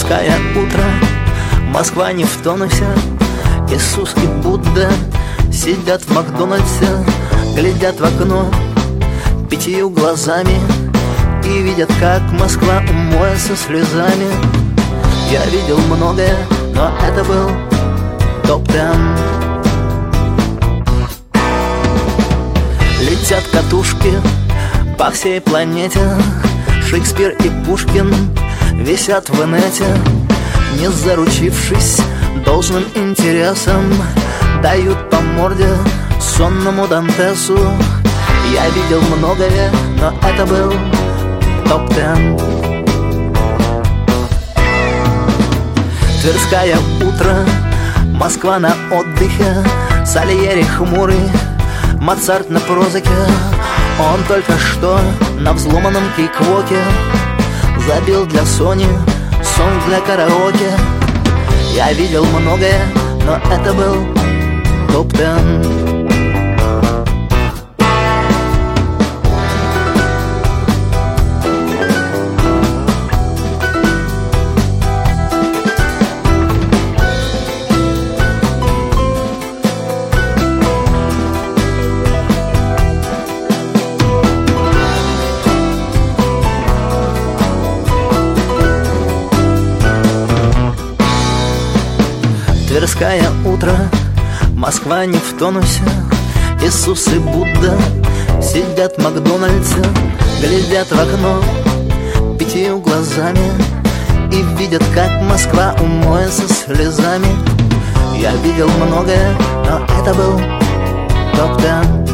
Тверское утро, Москва не в тонусе. Иисус и Будда сидят в Макдональдсе, глядят в окно 5 глазами и видят, как Москва умоется слезами. Я видел многое, но это был топ-10. Летят катушки по всей планете, Шекспир и Пушкин висят в инете. Не заручившись должным интересом, дают по морде сонному Дантесу. Я видел многое, но это был топ-10. Тверское утро, Москва на отдыхе, Сальери хмурый, Моцарт на прозаке. Он только что на взломанном киквоке забил для Сони сон для караоке. Я видел многое, но это был топ-10. Тверское утро, Москва не в тонусе. Иисус и Будда сидят в Макдональдсе, глядят в окно 5 глазами и видят, как Москва умоется слезами. Я видел многое, но это был топ-10.